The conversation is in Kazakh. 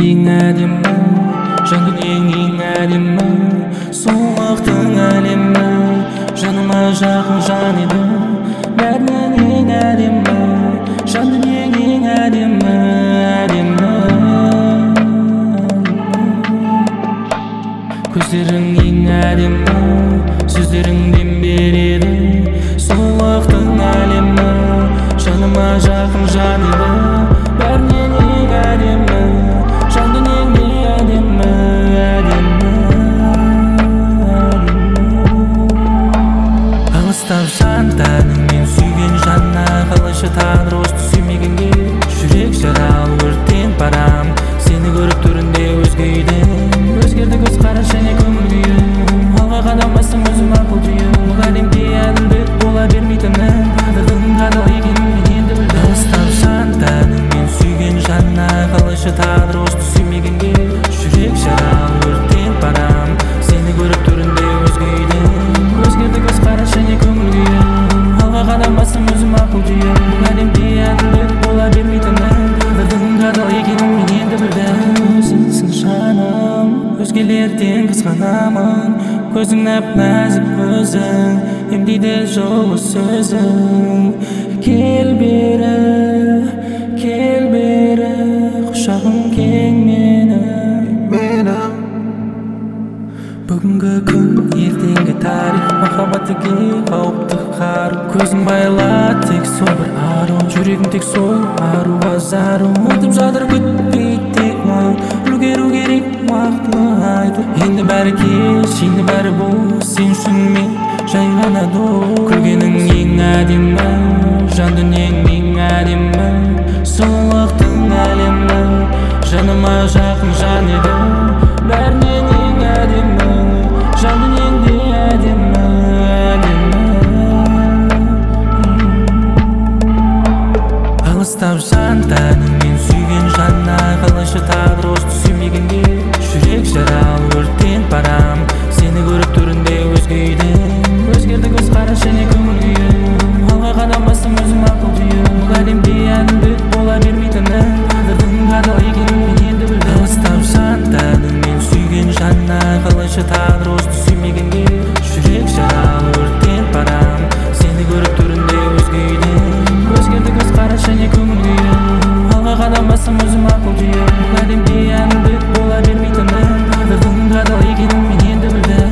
ең әдемі, жан дүниең ең әдемі, сұлулықтың әлемі, жаныма жақын жан еді, бәрінен ең әдемі, жан дүниең ең әдемі, әдемі. Көздерің ең әдемі, сөздеріңден береді, сұлулықтың әлемі, жаныма жақын жан еді, бәрінен ең әдемі, жан дүниең ең әдемі, әдемі, әдемі. Алыстап жан тәніңмен сүйген жанна, қалайша тағдыр осты сүймегенге, жүрек жаралы өрттен барам, сені көріп түрінде өзге үйден, өзгерді көз қараш және көңіл күйім, алға қадам басым өзім ақыл түйім, бұл әлемде әділдік бола бермейтінін, тағдырдың қадал екенін мен енді білдім. Алыстап жан тәніңмен сүйген жанна, қалайша тағдыр осты сүймегенге, жүрек жаралы өрттен барам, сені көріп түрінде өзге үйден, өзгерді көз қараш және көңіл күйім, алға қадам басым өзім ақыл түйім, бұл әлемде әділдік бола бермейтінін, тағдырдың қадал екенін мен енді білдім. Өзіңсің жаным, өзгелерден қызғанамын, көзің нәп-нәзік көзің, емдейді жолы сөзің. Кел бері, құшағың кең менің. Бүгінгі күн, ертеңгі тарих, махаббат деген қауіпті қару, көзің байла тек сол бір ару, жүрегім тек сол аруға зару, өтіп жатыр күтпей тек мұң, үлгеру керек уақытлы айды. Енді бәрі кеш, енді бәрі бос, сен үшін мен жай ғана дос. Күлгенің ең әдемі, жан дүниең ең әдемі, сұлулықтың әлемі, жаныма жақын жан еді, бәрінен ең әдемі, жан дүниең де әдемі, әдемі. Алыстап жан тәніңмен сүйген жанна, қалайша тағдыр осты сүймегенге, жүрек жаралы өрттен барам, сені көріп түрінде өзге үйден, өзгерді көз қараш және көңіл күйім, алға қадам басым өзім ақыл түйім, бұл әлемде әділдік бола бермейтінін, тағдырдың қадал екенін мен енді білдім. Алыстап жан тәніңмен сүйген жанна, қалайша тағдыр осты сүймегенге, жүрек жаралы өрттен барам, сені көріп түрінде өзге үйден, өзгерді көз қараш және көңіл күйім, алға қадам басым өзім ақыл түйім, бұл әлемде әділдік бола бермейтінін, тағдырдың қадал екенін мен енді білдім.